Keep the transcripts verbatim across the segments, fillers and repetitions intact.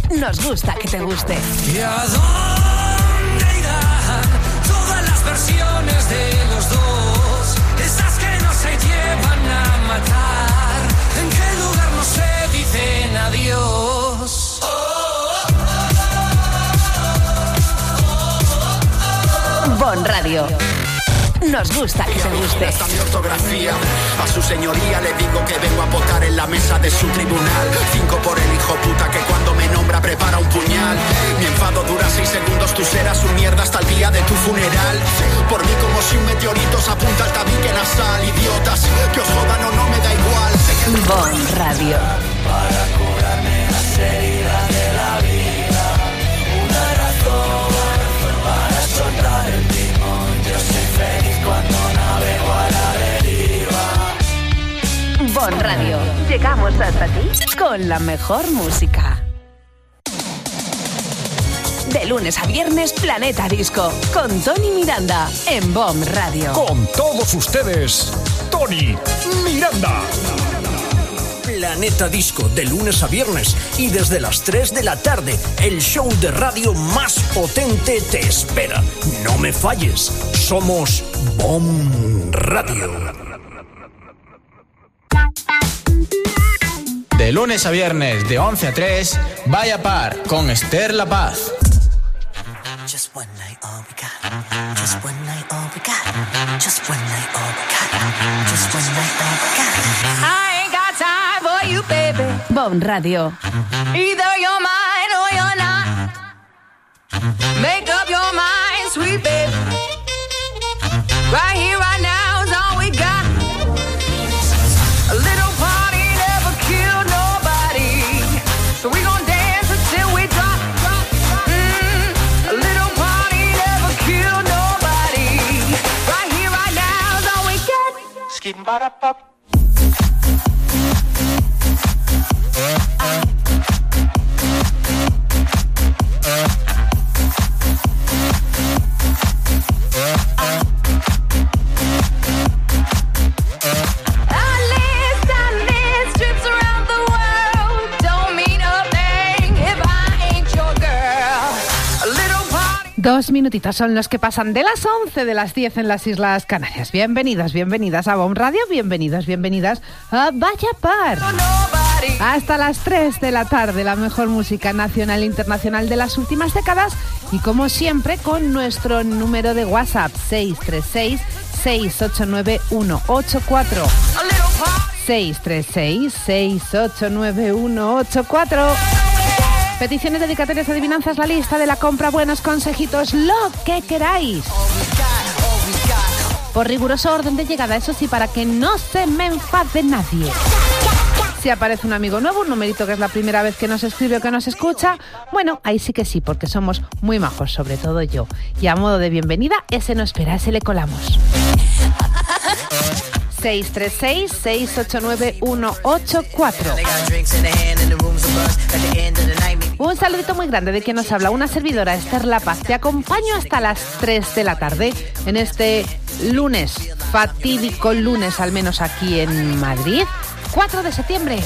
nos gusta que te guste. ¿Y a dónde irán todas las versiones de los dos? Esas que no se llevan a matar. ¿En qué lugar no se dicen adiós? Bon Radio. Nos gusta que te guste. Hasta mi ortografía. A su señoría le digo que vengo a votar en la mesa de su tribunal. Cinco por el hijo puta que cuando me nombra prepara un puñal. Mi enfado dura seis segundos, tú serás un mierda hasta el día de tu funeral. Por mí como si un meteorito se apunta al tabique nasal. Idiotas, que os jodan o no me da igual. Bon Radio. Para curarme las heridas de la vida, una razón para soltar el timón. Yo soy feliz cuando navego a la deriva. Bon Radio. Llegamos hasta ti con la mejor música. De lunes a viernes, Planeta Disco, con Tony Miranda, en Bon Radio. Con todos ustedes, Tony Miranda. Planeta Disco, de lunes a viernes y desde las tres de la tarde, el show de radio más potente te espera. No me falles, somos Bon Radio. De lunes a viernes, de once a tres, Vaya Par, con Esther La Paz. Just one night, all we got. Just one night, all we got. Just one night, all we got. Just one night, all we got. I ain't got time for you, baby. Bon Radio. Either you're mine or you're not. Make up your mind, sweet baby. Right here, right now is all we got. A little party never killed nobody, so we gon' dance until we drop, drop, drop. Mm, a little party never killed nobody. Right here, right now is all we got. Skidding by the pop. Dos minutitos son los que pasan de las once de las diez en las Islas Canarias. Bienvenidos, bienvenidas a Bon Radio, bienvenidos, bienvenidas a Vaya Par. Hasta las tres de la tarde, la mejor música nacional e internacional de las últimas décadas. Y como siempre, con nuestro número de WhatsApp, seis tres seis, seis ocho nueve, uno ocho cuatro. seis tres seis, seis ocho nueve, uno ocho cuatro. Peticiones, dedicatorias, adivinanzas, la lista de la compra, buenos consejitos, lo que queráis. Por riguroso orden de llegada, eso sí, para que no se me enfade nadie. Si aparece un amigo nuevo, un numerito que es la primera vez que nos escribe o que nos escucha, bueno, ahí sí que sí, porque somos muy majos, sobre todo yo. Y a modo de bienvenida, ese no espera, ese le colamos. seis tres seis, seis ocho nueve, uno ocho cuatro. Un saludito muy grande de quien nos habla, una servidora, Esther La Paz. Te acompaño hasta las tres de la tarde en este lunes, fatídico lunes, al menos aquí en Madrid, cuatro de septiembre.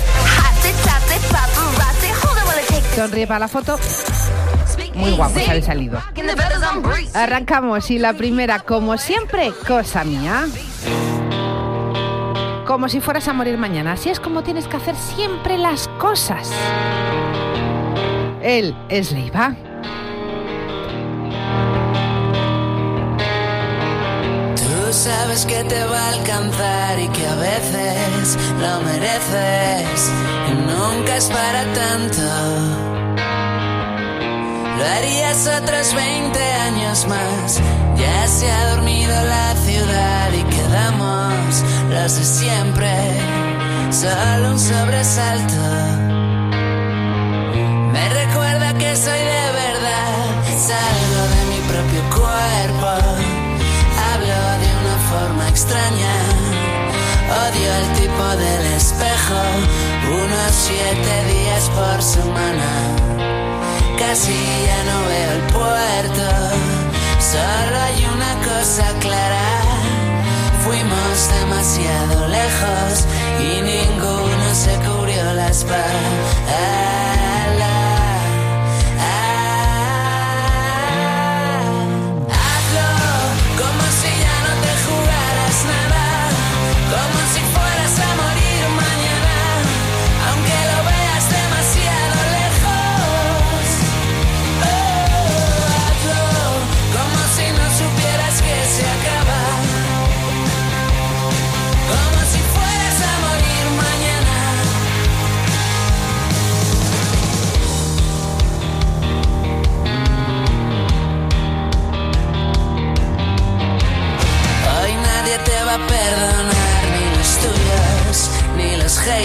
Sonríe para la foto. Muy guapo sale salido. Arrancamos y la primera, como siempre, cosa mía. Como si fueras a morir mañana. Así es como tienes que hacer siempre las cosas. Él es Leiva. Tú sabes que te va a alcanzar y que a veces lo mereces y nunca es para tanto. Lo harías otros veinte años más. Ya se ha dormido la ciudad y quedamos los de siempre. Solo un sobresalto. Me recuerda que soy de verdad. Salgo de mi propio cuerpo. Hablo de una forma extraña. Odio el tipo del espejo. Unos siete días por semana. Casi ya no veo el puerto. Solo hay una cosa clara. Fuimos demasiado lejos y ninguno se cubrió la espalda.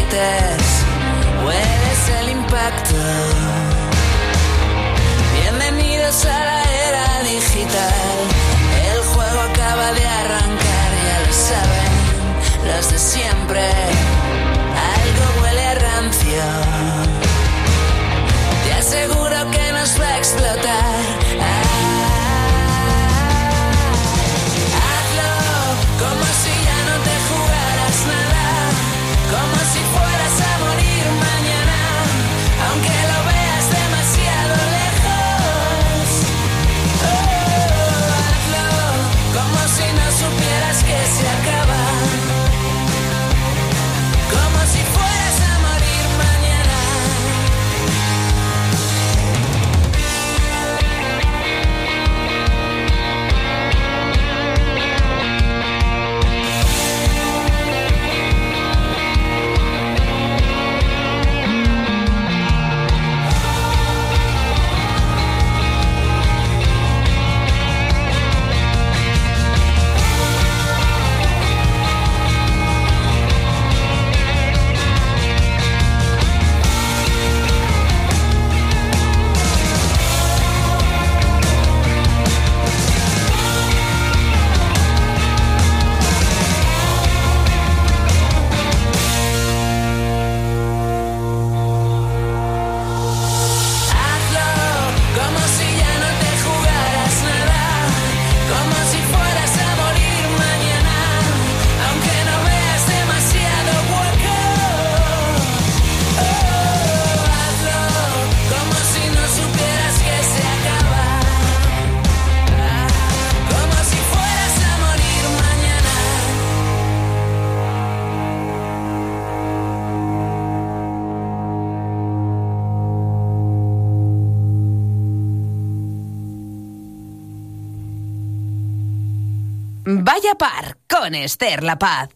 límites, hueles el impacto. Bienvenidos a la era digital. El juego acaba de arrancar, ya lo saben los de siempre. Algo huele a rancio. Te aseguro que nos va a explotar. Como si ya no te jugaras nada, como si fueras a morir mañana, aunque lo veas demasiado lejos. Oh, hazlo, como si no supieras que se acaba, como si fueras a morir mañana. Vaya par con Esther La Paz.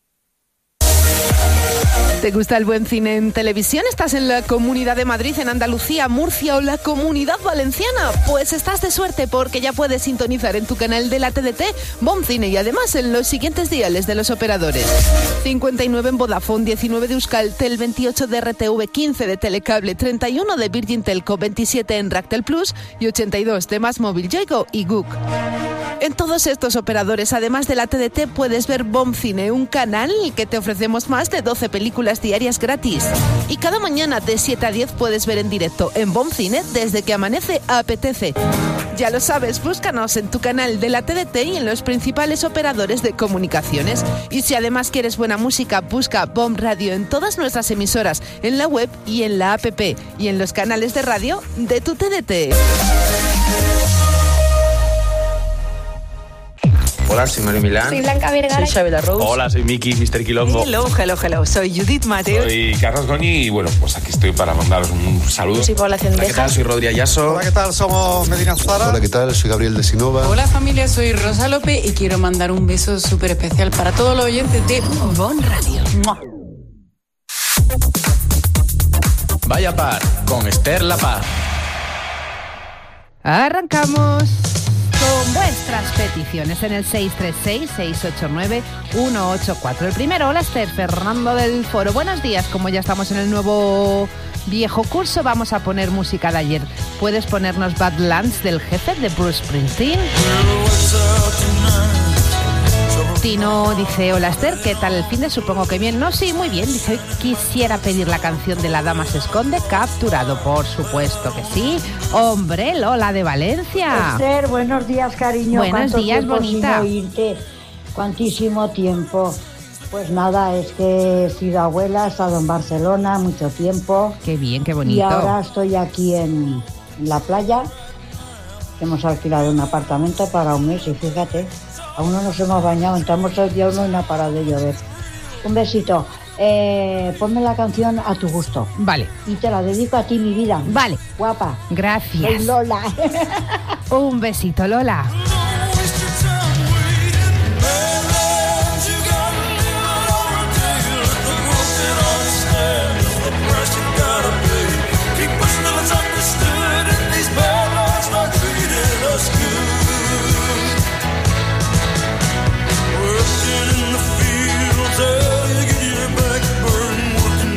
¿Te gusta el buen cine en televisión? ¿Estás en la Comunidad de Madrid, en Andalucía, Murcia o la Comunidad Valenciana? Pues estás de suerte porque ya puedes sintonizar en tu canal de la T D T Bon Cine y además en los siguientes diales de los operadores. cincuenta y nueve en Vodafone, diecinueve de Euskaltel, veintiocho de R T V, quince de Telecable, treinta y uno de Virgin Telco, veintisiete en Ractel Plus y ochenta y dos de Más Móvil, Yoigo y Guk. En todos estos operadores, además de la T D T, puedes ver Bon Cine, un canal en el que te ofrecemos más de doce películas diarias gratis. Y cada mañana de siete a diez puedes ver en directo en Bon Cine desde que amanece apetece. Ya lo sabes, búscanos en tu canal de la T D T y en los principales operadores de comunicaciones. Y si además quieres buena música, busca Bon Radio en todas nuestras emisoras, en la web y en la app y en los canales de radio de tu T D T. Hola, soy Mario Milán. Soy Blanca Vergara. Soy Xabi Rose. Hola, soy Miki, mister Quilombo. Hello, hello, hello. Soy Judith Mateo. Soy Carlos Goñi y bueno, pues aquí estoy para mandaros un saludo. Soy Paula Cendejas. Hola, ¿qué tal? Soy Rodri Ayaso. Hola, ¿qué tal? Somos Medina Zara. Hola, ¿qué tal? Soy Gabriel de Sinova. Hola, familia, soy Rosa López y quiero mandar un beso súper especial para todos los oyentes de Bon Radio. ¡Mua! Vaya par con Esther La Paz. Arrancamos con vuestras peticiones en el seis tres seis, seis ocho nueve, uno ocho cuatro. El primero, hola Esther, Fernando del Foro. Buenos días, como ya estamos en el nuevo viejo curso, vamos a poner música de ayer. ¿Puedes ponernos Badlands del Jefe de Bruce Springsteen? Tino dice, hola Esther, ¿qué tal el fin de? Supongo que bien. No, sí, muy bien. Dice, quisiera pedir la canción de La Dama se esconde, Capturado. Por supuesto que sí. Hombre, Lola de Valencia. Esther, buenos días, cariño. Buenos días, bonita. Sin oírte? Cuantísimo tiempo. Pues nada, es que he sido abuela, he estado en Barcelona mucho tiempo. Qué bien, qué bonito. Y ahora estoy aquí en, en la playa. Hemos alquilado un apartamento para un mes y fíjate, aún no nos hemos bañado, entramos el día uno y no ha parado de llover. Un besito. Eh, ponme la canción A tu gusto. Vale. Y te la dedico a ti, mi vida. Vale. Guapa. Gracias. Soy Lola. Un besito, Lola. Working in the fields, till you get your back burned. Working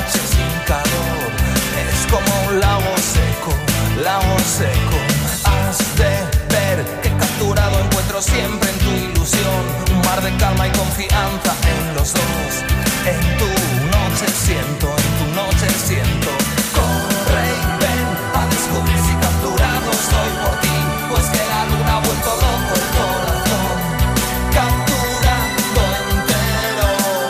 noche sin calor. Es como un lago seco, lago seco. Has de ver que capturado encuentro siempre en tu ilusión un mar de calma y confianza en los dos. En tu noche siento, en tu noche siento. Corre y ven a descubrir si capturado estoy por ti, pues que la luna ha vuelto loco el corazón. Capturado entero,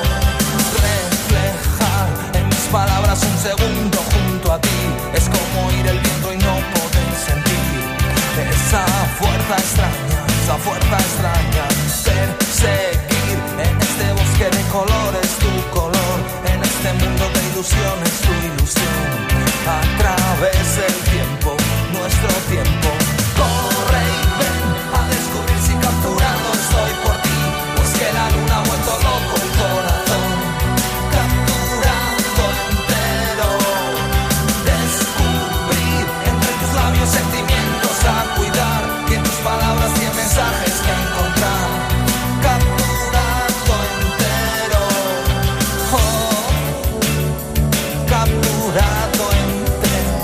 reflejar en mis palabras un segundo junto a ti. Es como oír el viento y no poder sentir esa fuerza extraña, esa fuerza extraña. Perseguir en este bosque de colores tu color, en este mundo de ilusiones tu ilusión. A través del tiempo, nuestro tiempo. Corre y ven a descubrir si capturado estoy por ti, pues que la luna ha vuelto loco el corazón. Capturado entero, descubrir entre tus labios sentimientos a cuidar, y en tus palabras cien mensajes que encontrar. Capturado entero, oh, capturado entero,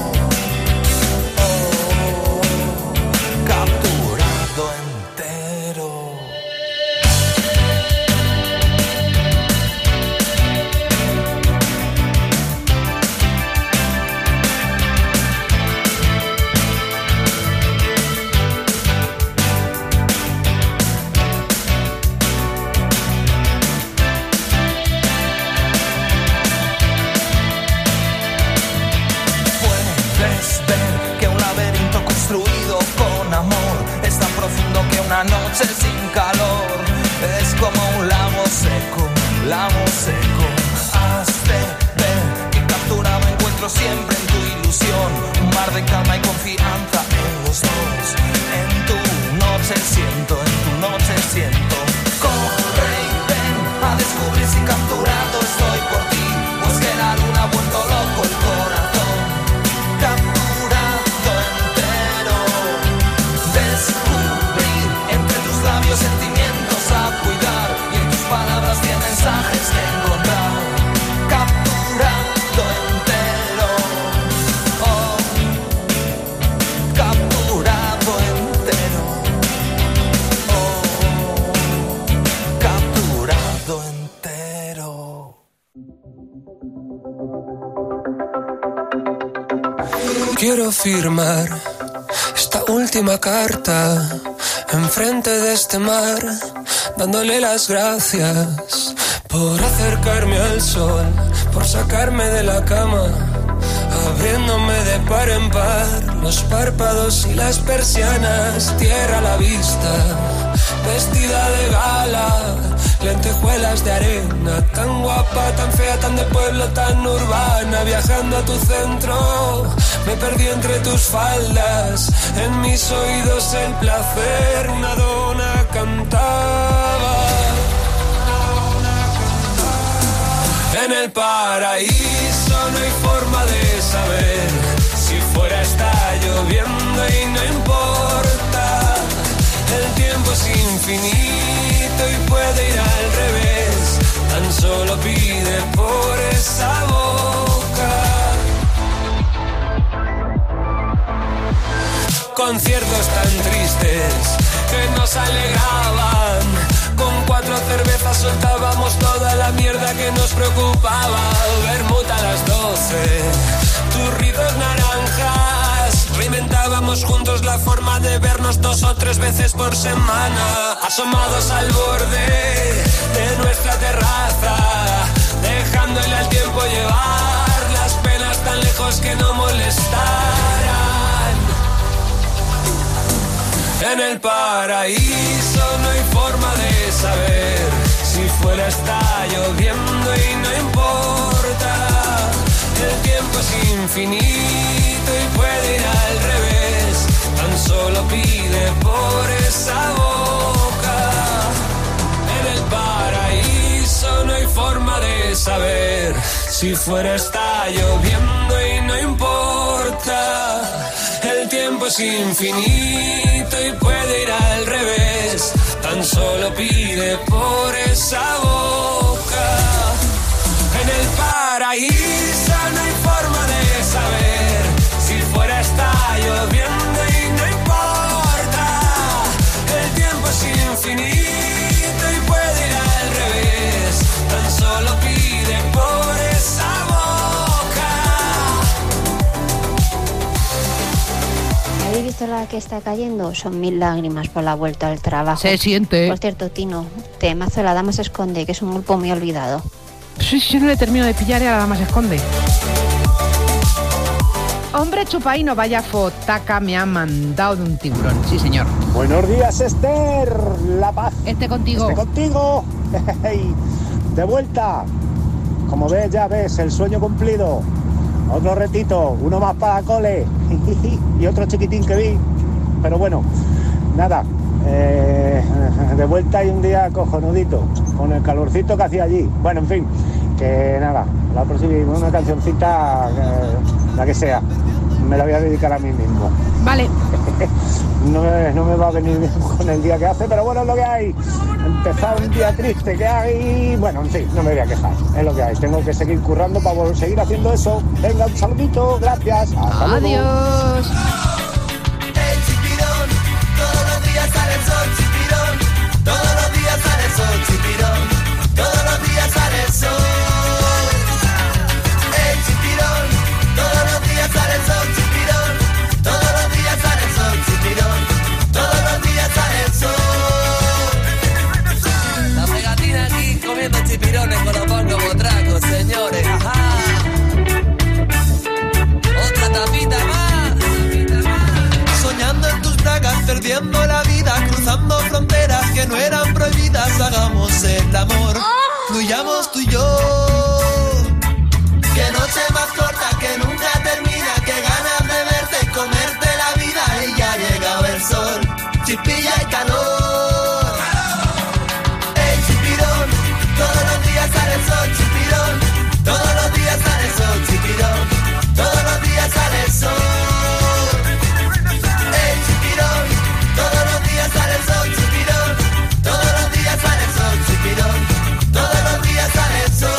oh, capturado entero. Puedes ver que un laberinto construido con amor es tan profundo que una noche sin calor es como un lago seco, lago seco. Has de ver que capturado encuentro siempre en tu ilusión un mar de calma y confianza en los dos. En tu noche siento, en tu noche siento. Corre y ven a descubrir si capturado estoy por ti, pues que la luna ha vuelto loco el corazón. Capturado entero, descubrir entre tus labios sentimientos a cuidar, y en tus palabras cien mensajes que encontrar. Capturado entero, oh, capturado entero, oh, capturado entero. Quiero firmar esta última carta enfrente de este mar, dándole las gracias por acercarme al sol, por sacarme de la cama, abriéndome de par en par los párpados y las persianas, tierra a la vista, vestida de gala, lentejuelas de arena, tan guapa, tan fea, tan de pueblo, tan urbana, viajando a tu centro, me perdí entre tus faldas, en mis oídos el placer, una dona cantaba. En el paraíso no hay forma de saber si fuera está lloviendo y no importa. El tiempo es infinito y puede ir al revés. Tan solo pide por esa boca. Conciertos tan tristes que nos alegraban. Con cuatro cervezas soltábamos toda la mierda que nos preocupaba. Vermut a las doce, turritos naranjas. Reinventábamos juntos la forma de vernos dos o tres veces por semana. Asomados al borde de nuestra terraza, dejándole al tiempo llevar las penas tan lejos que no molestaran. En el paraíso no hay forma de saber si fuera está lloviendo y no importa. El tiempo es infinito y puede ir al revés. Tan solo pide por esa boca. En el paraíso no hay forma de saber si fuera está lloviendo y no importa. El tiempo es infinito y puede ir al revés. Tan solo pide por esa boca. En el paraíso Paraíso, no hay forma de saber si fuera está lloviendo y no importa. El tiempo es infinito y puede ir al revés. Tan solo pide por esa boca. ¿Habéis visto la que está cayendo? Son mil lágrimas por la vuelta al trabajo. Se siente. Por cierto, Tino, temazo La Dama se esconde, que es un grupo muy olvidado. Sí, yo no le termino de pillar y a La Dama se esconde. Hombre chupaíno, vaya fotaca me ha mandado de un tiburón. Sí, señor. Buenos días, Esther. La Paz. Este contigo. Este contigo. De vuelta. Como ves, ya ves, el sueño cumplido. Otro retito, uno más para cole. Y otro chiquitín que vi. Pero bueno, nada. Eh, de vuelta y un día cojonudito. Con el calorcito que hacía allí. Bueno, en fin. Que nada. La próxima, una cancioncita, eh, la que sea. Me la voy a dedicar a mí mismo. Vale. No me, no me va a venir bien con el día que hace, pero bueno, es lo que hay. Empezar un día triste que hay. Bueno, en fin, no me voy a quejar. Es lo que hay. Tengo que seguir currando para seguir haciendo eso. Venga, un saludito. Gracias. Hasta luego. Adiós. El chipirón, todos los días sale el sol, chipirón. Todos los días sale el sol, chipirón. Todos los días sale el sol. El chipirón, todos los días sale el sol, chipirón. Todos los días sale el sol, chipirón. Todos los días sale el sol. La pegatina aquí comiendo chipirones con los pongo botracos, señores. Ajá. Otra tapita más. Soñando en tus bragas, perdiendo la vida, cruzando fronteras que no eran prohibidas. Hagamos el amor, fluyamos tú y yo. Que noche más corta, que nunca termina, que ganas de verte y comerte la vida. Y ya ha llegado el sol, chipilla y calor. El chipirón, todos los días sale el sol, chipirón. Todos los días sale el sol, chipirón. Todos los días sale el sol. El chipirón, todos los días sale el sol, chipirón. Todos los días sale el sol, chipirón. Todos los días sale el sol.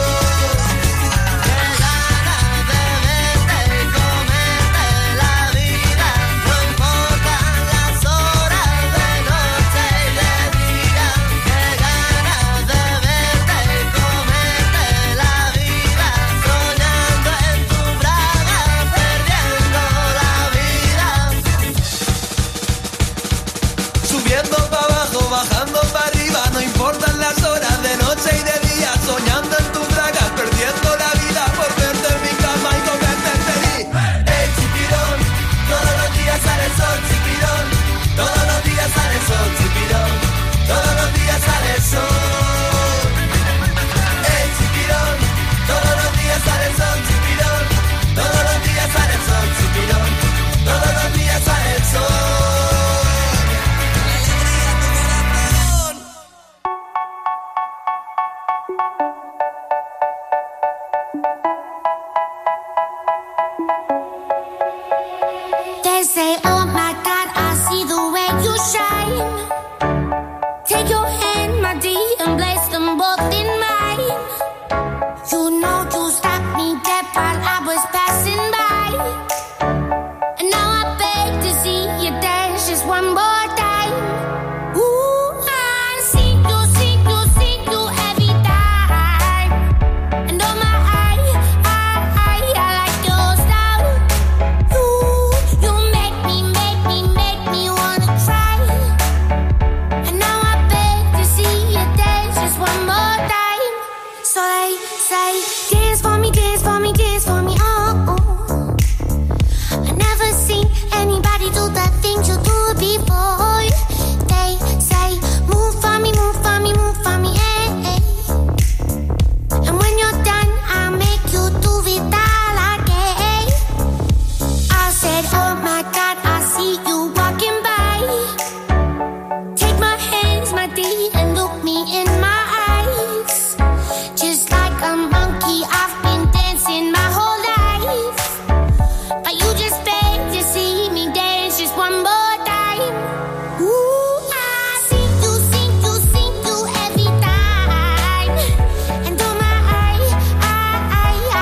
Subiendo para abajo, bajando para arriba, no importan las horas de noche y de día, soñando en tus bragas, perdiendo la vida por verte en mi cama y comerte el feliz. El chipirón, todos los días sale el sol, chipirón. Todos los días sale el sol, chipirón. Todos los días sale el sol. El chipirón, todos los días sale el sol, chipirón. Todos los días sale el sol, chipirón. Todos los días sale el sol. They say, oh my God, I see the way you shine. Take your hand, my dear, and place them both in mine. You know you stopped me dead while I was passing by. And now I beg to see you dance just one more time. Ooh, I see you, see you, see you every time. And oh my, I, I, I, I like your style. You, you make me, make me, make me wanna try. And now I beg to see you dance just one more time. So they say, dance for me, dance for me, dance for me, oh, oh. I never seen anybody do the things you do before. They say, move for me, move for me, move for me, eh, eh. And when you're done, I'll make you do it all again. I said, oh my God, I see you walking by. Take my hands, my dear, and look me in my eyes. Just like a monkey, I've been dancing my whole life. But you just beg to see me dance just one more time. Ooh, I see you, see you, see you every time. And oh my, I, I, I,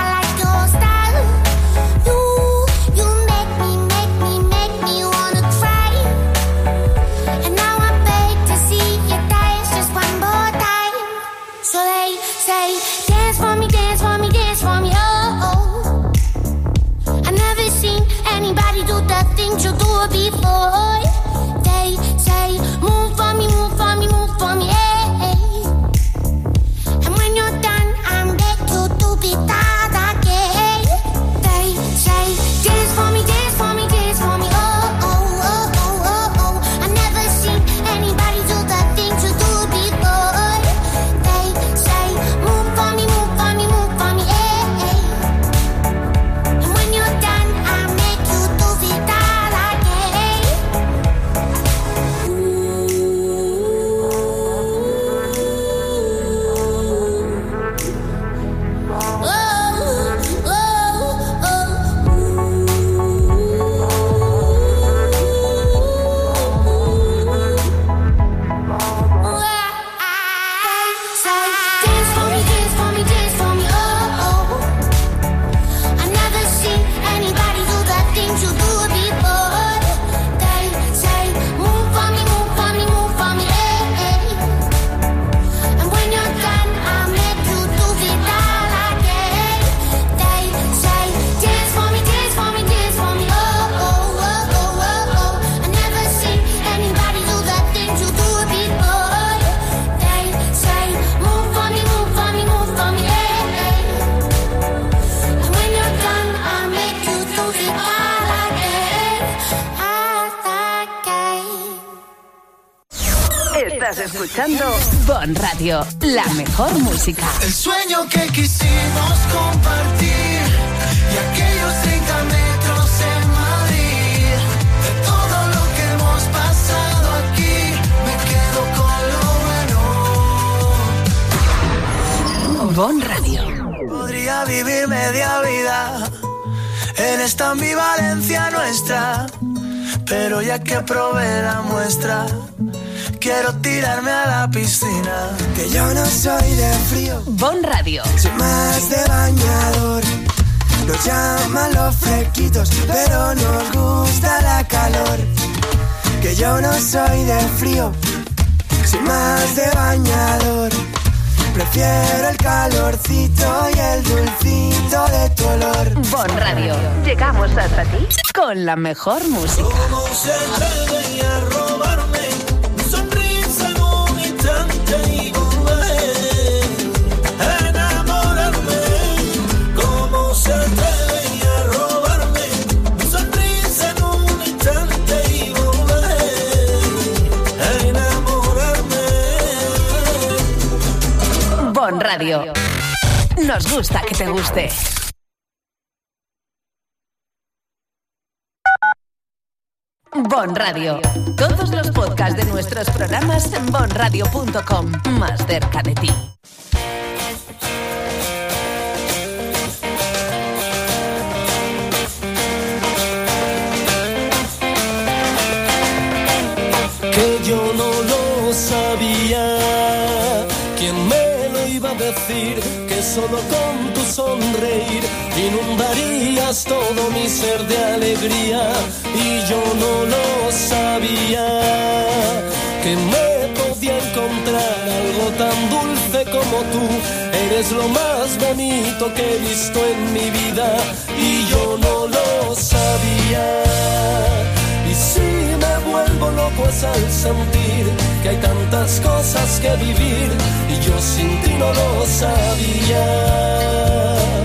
Estás escuchando Bon Radio, la mejor música. El sueño que quisimos compartir y aquellos treinta metros en Madrid. De todo lo que hemos pasado aquí, me quedo con lo bueno. Bon Radio. Podría vivir media vida en esta ambivalencia nuestra, pero ya que probé la muestra, quiero tirarme a la piscina. Que yo no soy de frío, Bon Radio. soy más de bañador. Nos llaman los fresquitos, pero nos gusta la calor. Que yo no soy de frío, soy más de bañador. Prefiero el calorcito y el dulcito de tu olor. Bon Radio. Llegamos hasta ti con la mejor música. ¿Cómo se atreven a robarme mi sonrisa en un instante y volver a enamorarme? ¿Cómo se atreven a robarme mi sonrisa en un instante y volver a enamorarme? Bon Radio. Nos gusta que te guste. Bon Radio. Todos los podcasts de nuestros programas en bon radio punto com. Más cerca de ti. Que yo no lo sabía, ¿quién me lo iba a decir? Que solo con tu sonreír inundarías todo mi ser de alegría. Y yo no lo sabía, que me podía encontrar algo tan dulce como tú. Eres lo más bonito que he visto en mi vida y yo no lo sabía. Y si me vuelvo loco es al sentir que hay tantas cosas que vivir y yo sin ti no lo sabía.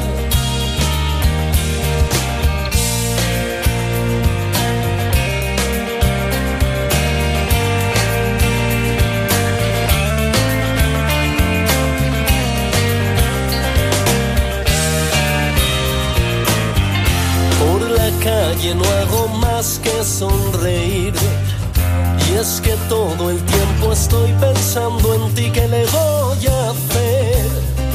Calle no hago más que sonreír y es que todo el tiempo estoy pensando en ti, ¿qué le voy a hacer?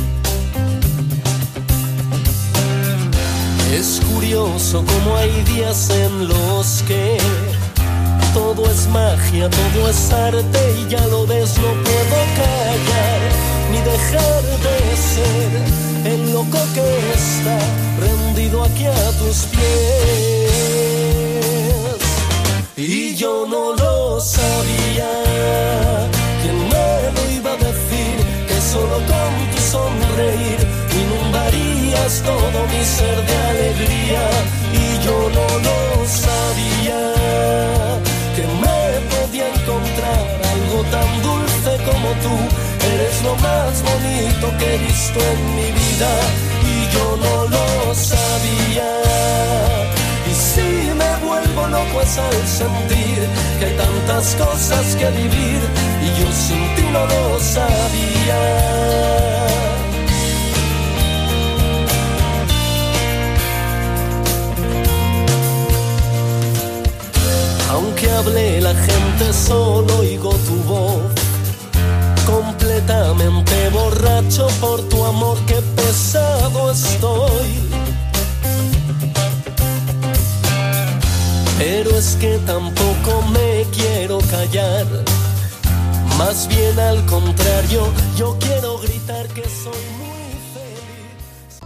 Es curioso como hay días en los que todo es magia, todo es arte y ya lo ves, no puedo callar ni dejar de ser el loco que está rendido aquí a tus pies. Y yo no lo sabía, ¿quién me lo iba a decir? Que solo con tu sonreír inundarías todo mi ser de alegría. Y yo no lo sabía, que me podía encontrar algo tan dulce como tú. Eres lo más bonito que he visto en mi vida y yo no lo sabía. Y si me vuelvo loco es al sentir que hay tantas cosas que vivir y yo sin ti no lo sabía. Aunque hable la gente solo oigo tu voz, completamente borracho por tu amor, qué pesado estoy. Pero es que tampoco me quiero callar, más bien al contrario, yo quiero gritar que soy muy feliz.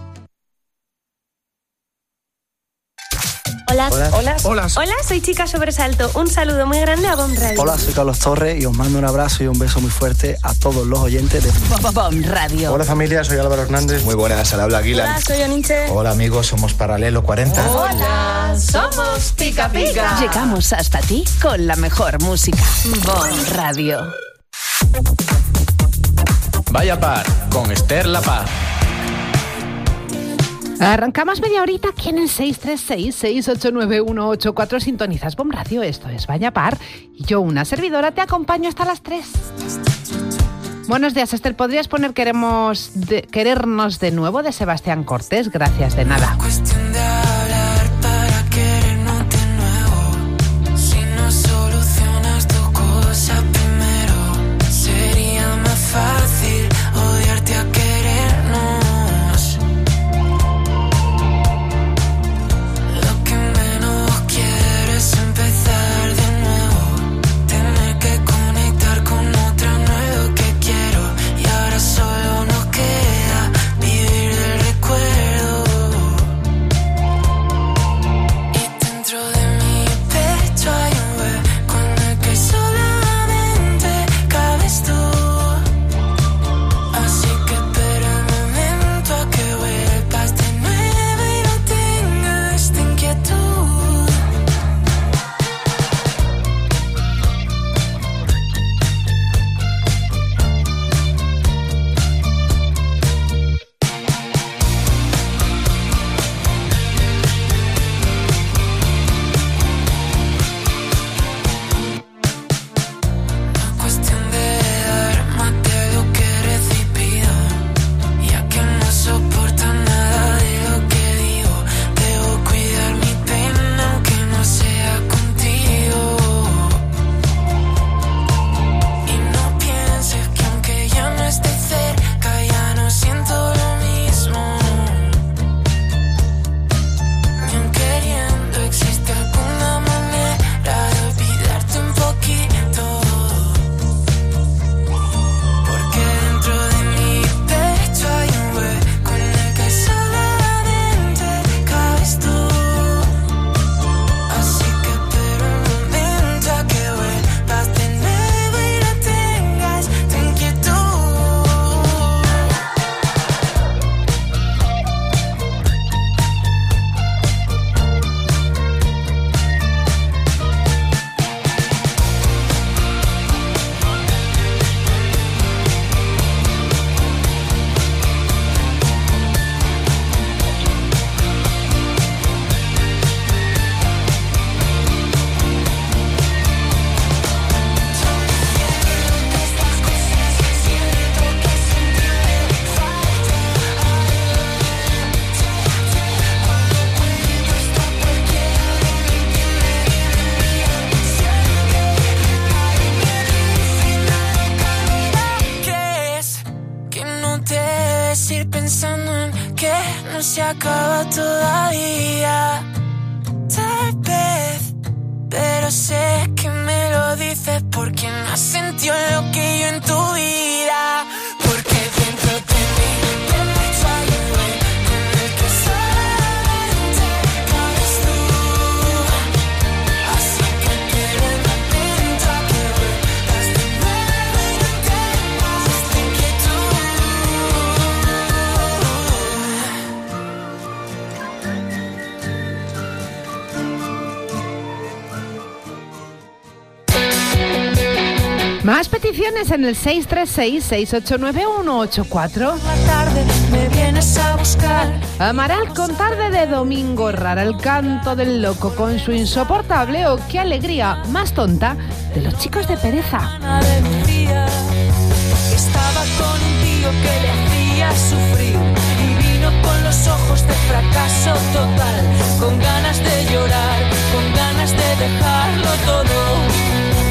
Hola. Hola. Hola. Hola. Hola, soy Chica Sobresalto. Un saludo muy grande a Bon Radio. Hola, soy Carlos Torres y os mando un abrazo y un beso muy fuerte a todos los oyentes de Bon Radio. Hola familia, soy Álvaro Hernández. Muy buenas, al habla Aguilar. Hola, soy Oniche. Hola amigos, somos Paralelo cuarenta. Hola, somos Pica Pica. Llegamos hasta ti con la mejor música. Bon Radio. Vaya Par con Esther La Paz. Arrancamos media horita aquí en el seis tres seis, seis ocho nueve, uno ocho cuatro. Sintonizas Bom Radio, esto es Vaya Par. Y yo, una servidora, te acompaño hasta las tres. Buenos días, Esther. ¿Podrías poner Queremos de, Querernos de Nuevo de Sebastián Cortés? Gracias, de nada. Cuestión de hablar para querernos de nuevo. Si no solucionas tu cosa primero, sería más fácil odiarte a querernos. Lo que menos quiero es empezar de nuevo, tener que conectar con otra, no es lo que quiero. Y ahora solo nos queda vivir del recuerdo. Y dentro de mi pecho hay un hueco en el que solamente cabes tú. Así que espera el momento a que vuelvas de nuevo y no tengas esta inquietud. No cuestión de dar más de lo que he recibido, ya que no soporta nada de lo que digo. Debo cuidar mi pena aunque no sea contigo. Y no pienses que aunque ya no esté cerca, ya no siento lo mismo. Ni aun queriendo existe alguna manera de olvidarte un poquito. Porque dentro de mi pecho hay un hueco en el que solamente cabes tú. Así que espero un momento a que vuelvas de nuevo y no tengas tu inquietud. ¿Qué es que no te debes ir pensando en que no se acaba todavía? Tal vez, pero sé que me lo dices porque no has sentido lo que yo en tu vida. Porque dentro de mí pecho hay un hueco en el que solamente cabes tú. Así que espera el momento a que vuelvas de nuevo y no tengas esta inquietud. Más peticiones en el seis tres seis, seis ocho nueve, uno ocho cuatro. La tarde me vienes a buscar. Amaral con Tarde de Domingo, Rara el canto del loco con su insoportable o qué alegría más tonta de los Chicos de Pereza. De mi día, estaba con un tío que le hacía sufrir y vino con los ojos de fracaso total, con ganas de llorar, con ganas de dejarlo todo.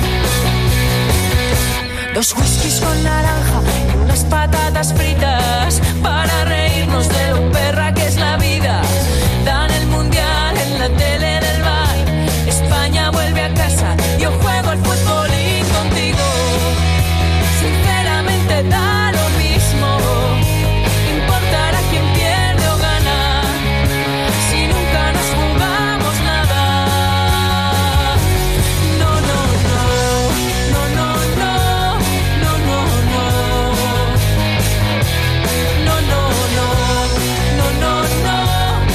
Dos whiskies con naranja y unas patatas fritas para reírnos de lo perra que es la vida. Dan el mundial en la tele del bar, España vuelve a casa, yo juego al fútbol y contigo. Sinceramente da lo mismo, importará quién pierde o gana, si nunca nos jugamos nada. No, no, no, no, no, no, no, no, no, no, no, no, no, no, no.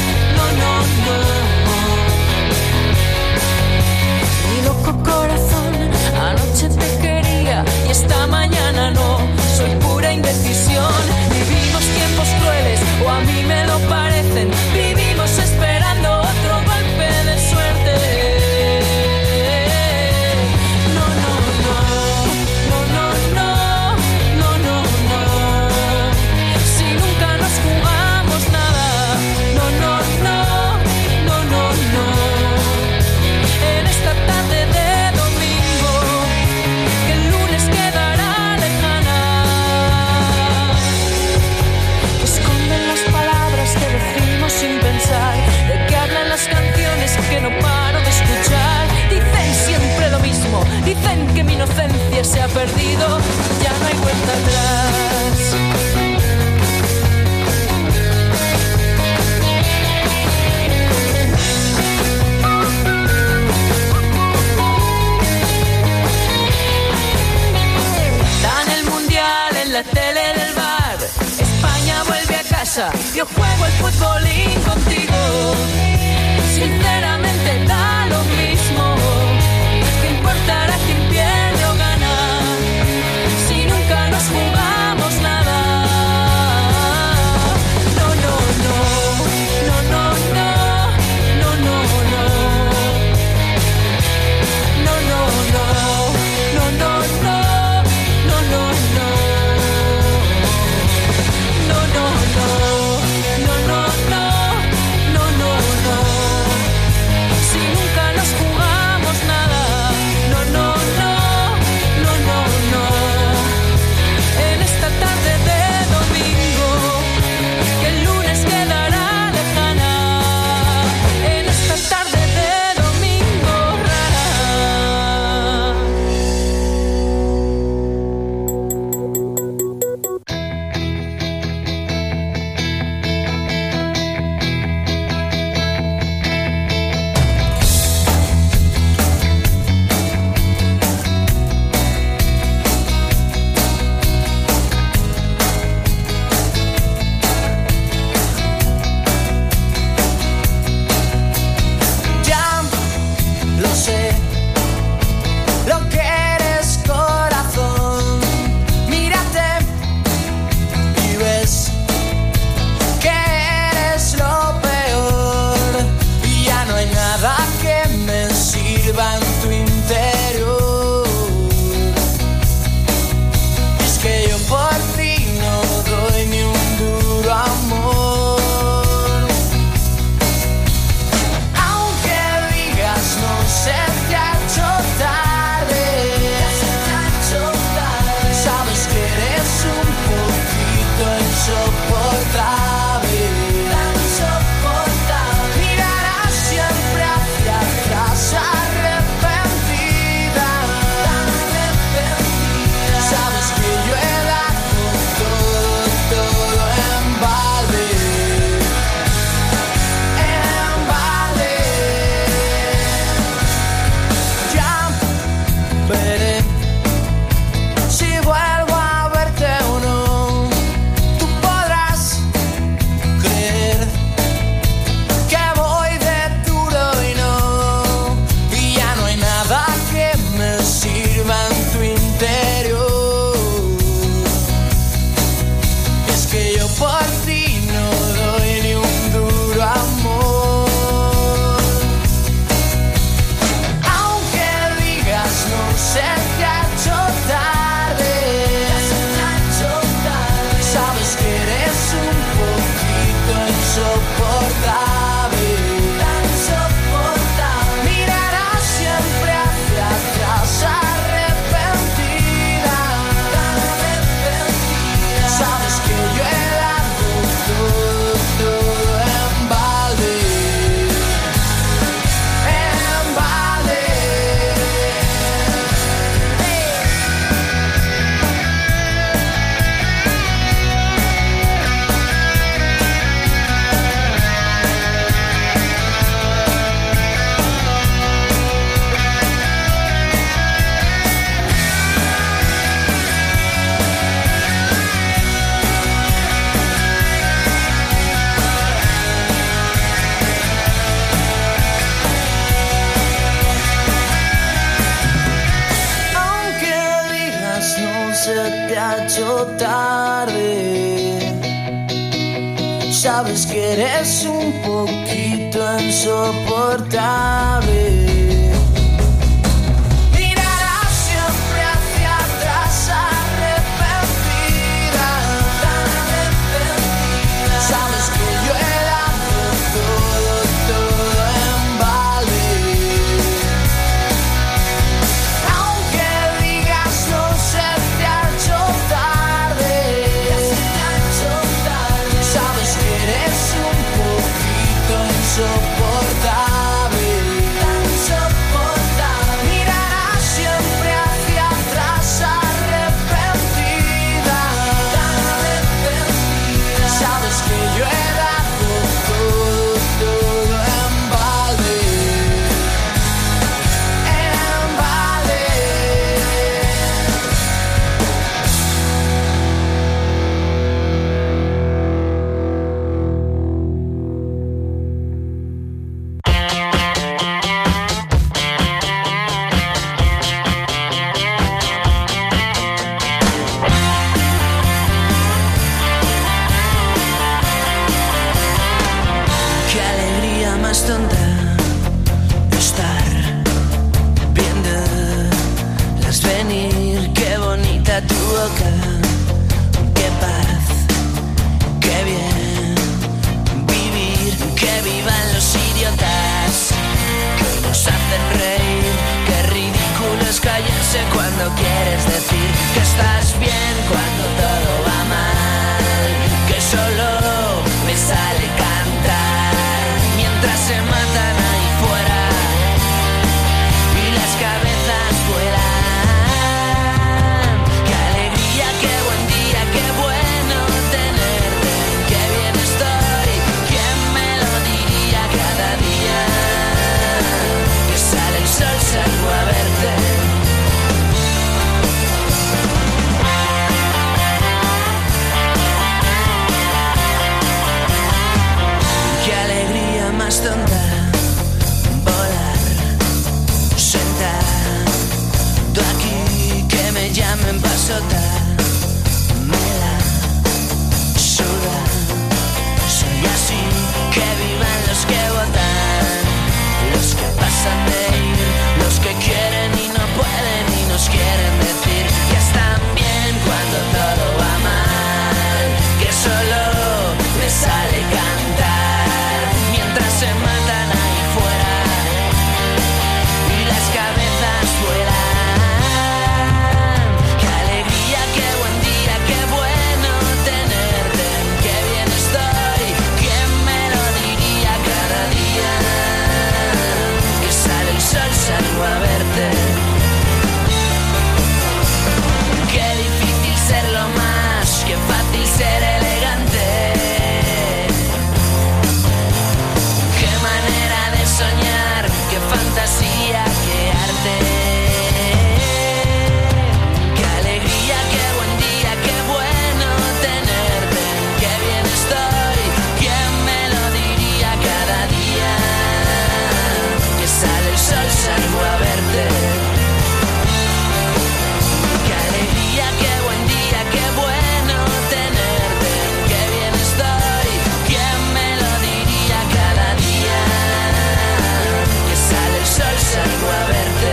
Yo juego el futbolín contigo. Sinceramente da lo mismo. ¿Qué importará quién pierde o gana? Si nunca nos jugamos nada. No, no, no. No, no, no. No, no, no. No, no, no. No, no, no. No, no, no. No, no, no. No, no, no. No, no, no. Si nunca nos jugamos nada. No, no, no. No, no, no. En esta tarde de domingo, que el lunes quedará lejana. En esta tarde de domingo rara. Ya lo sé, lo que eres, corazón. Mírate y ves que eres lo peor. Y ya no hay nada que me sirva en tu interior. Y es que yo por ti no doy ni un duro amor. Aunque digas no se te ha hecho tarde, sabes que eres un poquito insoportable. Mirarás siempre hacia atrás arrepentida. Sabes que yo he dado todo, todo en balde. En balde. Ya veré si vuelvo a verte o no. Tú podrás creer que voy de duro y no. Y ya no hay nada que me sirva en tu interior. Es que yo por ti no doy ni un duro amor. Aunque digas no se te ha hecho tarde, sabes que eres un poquito insoportable. Mirarás siempre hacia atrás arrepentida. Sabes que yo he dado todo, todo en balde. En balde. Aunque digas no se te ha hecho tarde, sabes que eres un poquito insoportable. Mirarás siempre hacia atrás arrepentida. Sabes que yo he dado todo, todo en balde. Aunque digas no se te ha hecho tarde, sabes que eres un poquito insoportable. más tonta estar viéndolas venir. Qué bonita tu boca, qué paz, qué bien vivir. Que vivan los idiotas que nos hacen reír. Qué ridículo es callarse cuando quieres decir que estás bien cuando todo va mal. Que solo me sale cantar mientras se matan ahí fuera y las cabezas vuelan. Qué alegría, qué buen día, qué bueno tenerte. Qué bien estoy, ¿quién me lo diría? Cada día que sale el sol salgo a verte. Qué alegría más tonta volar, sentado aquí, que me llamen pasota, me la suda, soy así. Que vivan los que votan, los que pasan de ir, los que quieren y no pueden y nos quieren decir que están bien cuando todo va mal. Que solo me sale cantar mientras se matan ahí fuera y las cabezas vuelan. Qué alegría, qué buen día, qué bueno tenerte. Qué bien estoy, ¿quién me lo diría? Cada día que sale el sol salgo a verte. Qué difícil ser lo más, qué fácil ser elegante. Qué manera de soñar, qué fantasía, qué arte. Qué alegría, qué buen día, qué bueno tenerte. Qué bien estoy, ¿quién me lo diría? Cada día que sale el sol salgo a verte. Qué alegría, qué buen día, qué bueno tenerte. Qué bien estoy, ¿quién me lo diría? Cada día que sale el sol salgo a verte.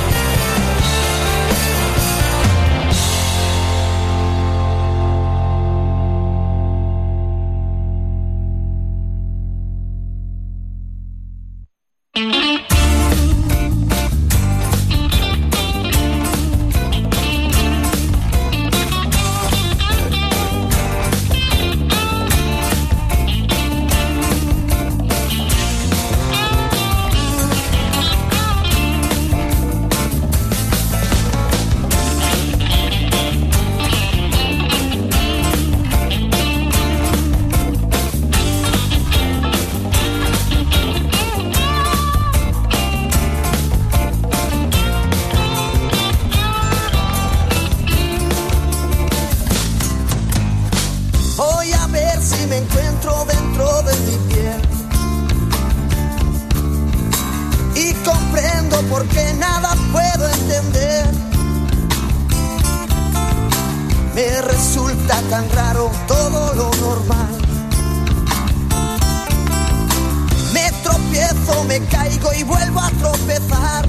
Voy a ver si me encuentro dentro de mi piel y comprendo por qué nada puedo entender. Me resulta tan raro todo lo normal. Me tropiezo, me caigo y vuelvo a tropezar.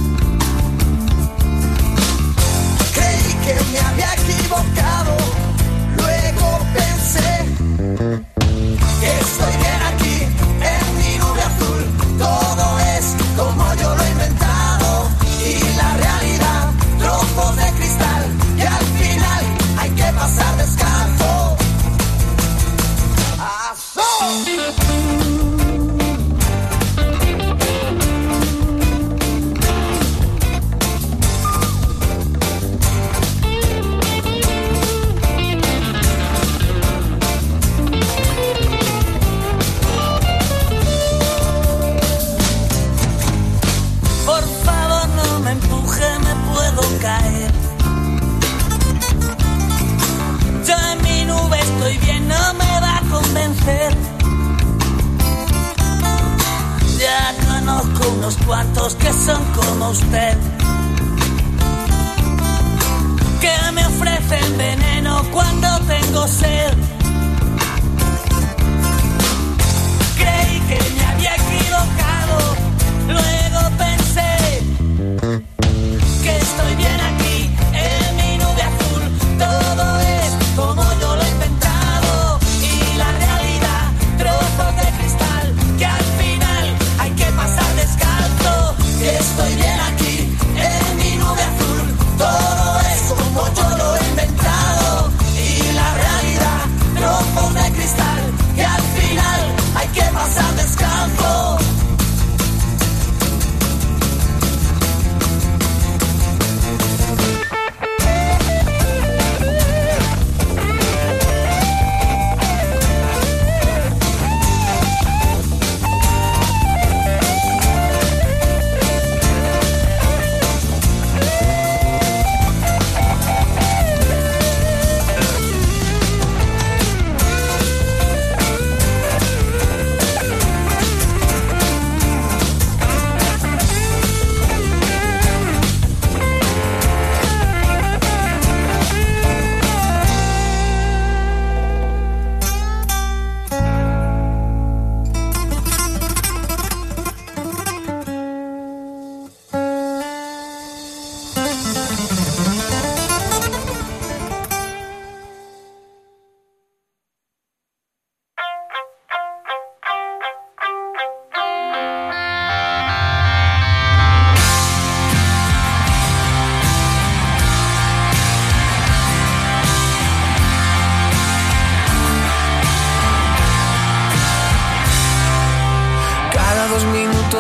Creí que me había equivocado. Luego pensé que estoy bien aquí, en mi nube azul. Todo es como yo lo he inventado. Y la realidad, trozos de cristal. Y al final hay que pasar descalzo. ¡Azul! Caer. Yo en mi nube estoy bien, no me va a convencer. Ya conozco unos cuantos que son como usted, que me ofrecen veneno cuando tengo sed. Creí que me había equivocado.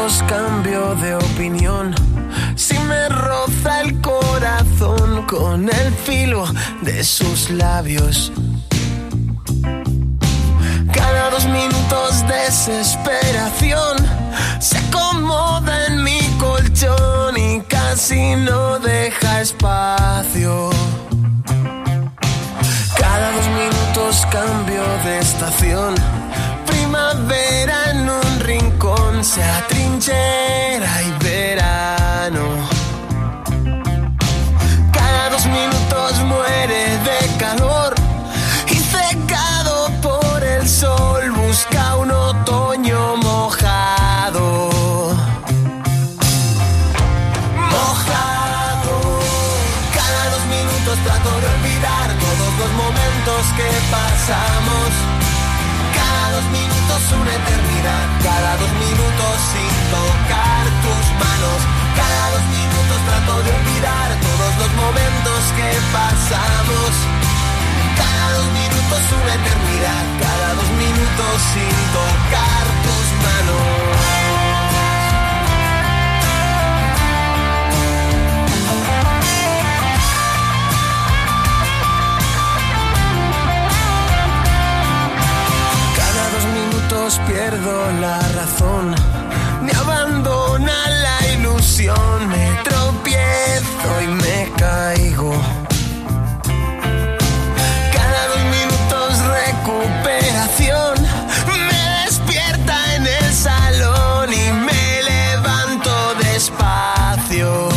minutos cambio de opinión. Si me roza el corazón con el filo de sus labios. Cada dos minutos desesperación se acomoda en mi colchón y casi no deja espacio. Cada dos minutos cambio de estación. Primavera en un rincón se atrinchera y verano. Cada dos minutos muere de calor y secado por el sol busca un otoño mojado. Mojado. Cada dos minutos trato de olvidar todos los momentos que pasamos. Cada dos minutos una eternidad. Cada dos minutos sin tocar tus manos. Cada dos minutos trato de olvidar todos los momentos que pasamos. Cada dos minutos una eternidad. Cada dos minutos sin tocar tus manos. Pierdo la razón, me abandona la ilusión, me tropiezo y me caigo. Cada dos minutos recuperación, me despierta en el salón y me levanto despacio.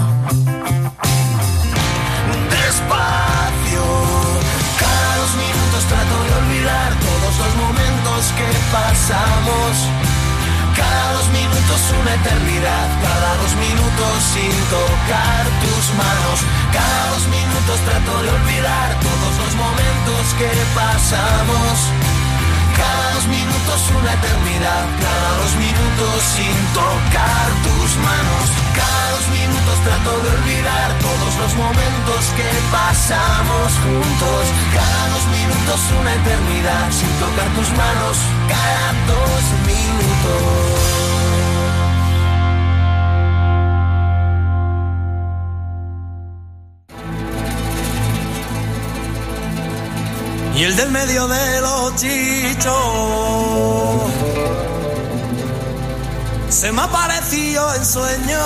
Despacio. Cada dos minutos trato de olvidar todos los momentos que pasamos. Cada dos minutos una eternidad. Cada dos minutos sin tocar tus manos. Cada dos minutos trato de olvidar todos los momentos que pasamos. Cada dos minutos una eternidad. Cada dos minutos sin tocar tus manos. Cada dos minutos trato de olvidar todos los momentos que pasamos juntos. Cada dos minutos una eternidad sin tocar tus manos. Cada dos minutos. Y el del medio de los chichos se me apareció en sueño,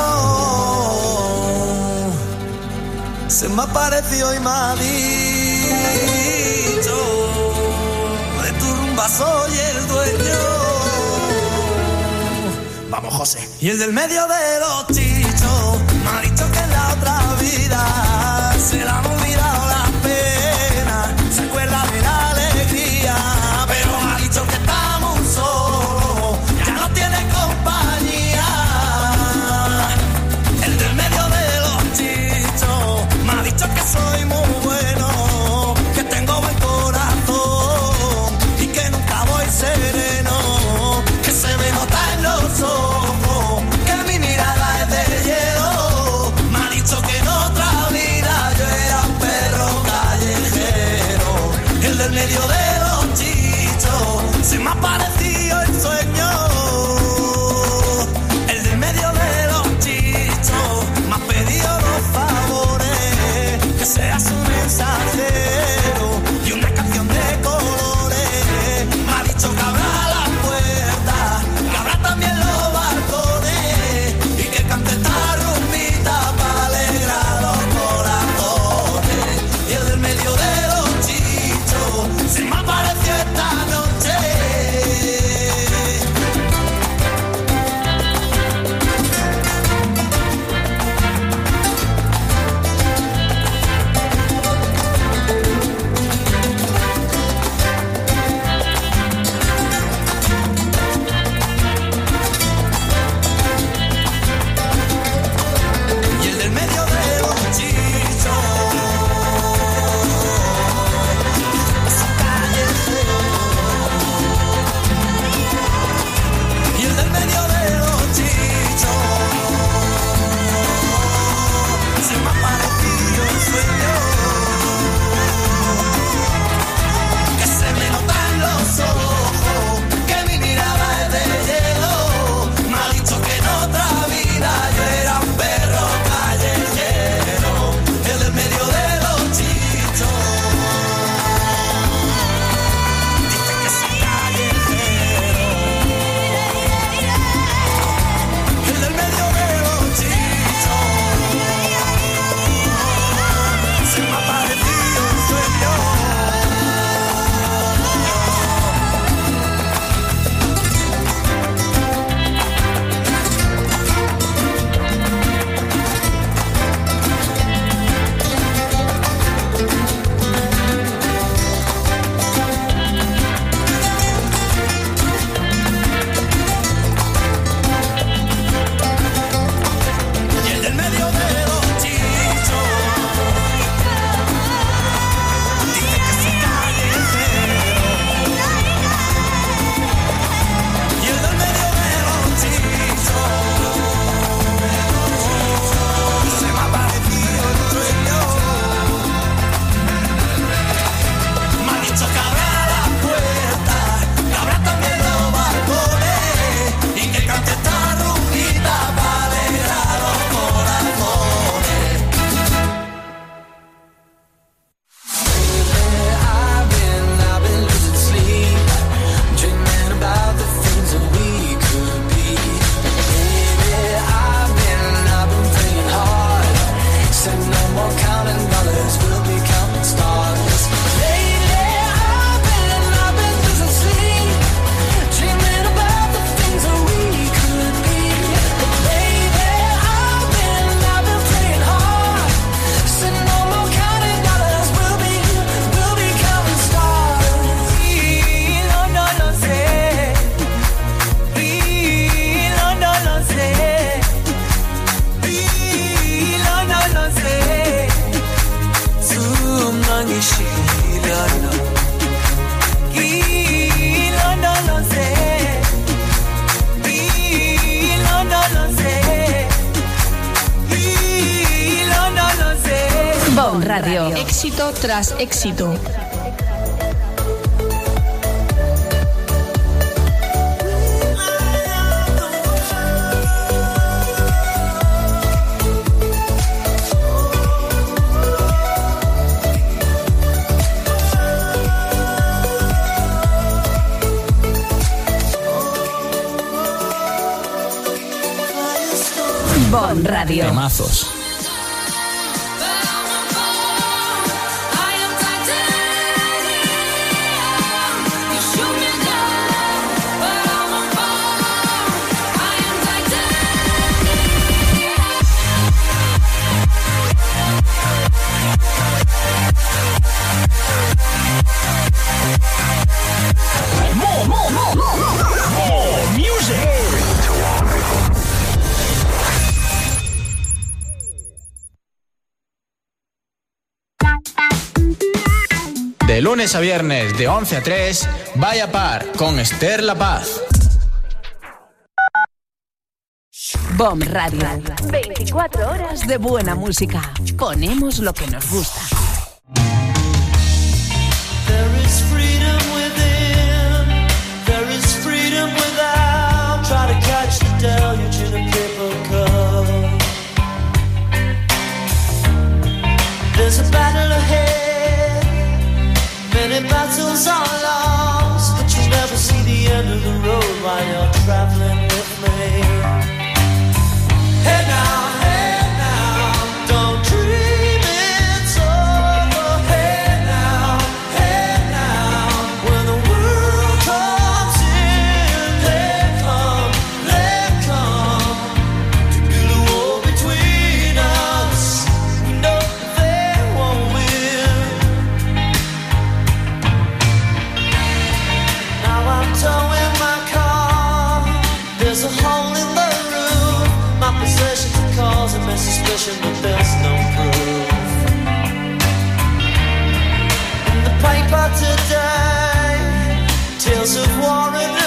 se me apareció y me ha dicho, de tu rumba soy el dueño. Vamos, José. Y el del medio de los chichos me ha dicho que en la otra vida se la han olvidado las penas, se acuerda de la alegría, pero me ha dicho que estamos solos, ya no tiene compañía. El del medio de los chichos me ha dicho que soy muy bueno, que tengo buen corazón y que nunca voy sereno, que se me nota en los ojos, que mi mirada es de hielo. Me ha dicho que en otra vida yo era Bon Radio. Éxito tras éxito. Bon Radio. Temazos. More, more, more, more music. De lunes a viernes, de once a tres, Vaya Par con Esther La Paz. Bon Radio. veinticuatro horas de buena música. Ponemos lo que nos gusta. There is freedom within. There is freedom without. Try to catch the deluge in a paper cup. There's a battle ahead. Many battles are lost, but you never see the end of the road while you're traveling with me. Hey now, hey now, don't dream it's over. Hey now, hey now, when the world comes in, they come, they come to build a wall between us. We know they won't win. Now I'm towing my car. There's a hole in the roof. My possessions are causing me suspicion, but there's no proof. In the paper today, tales of war and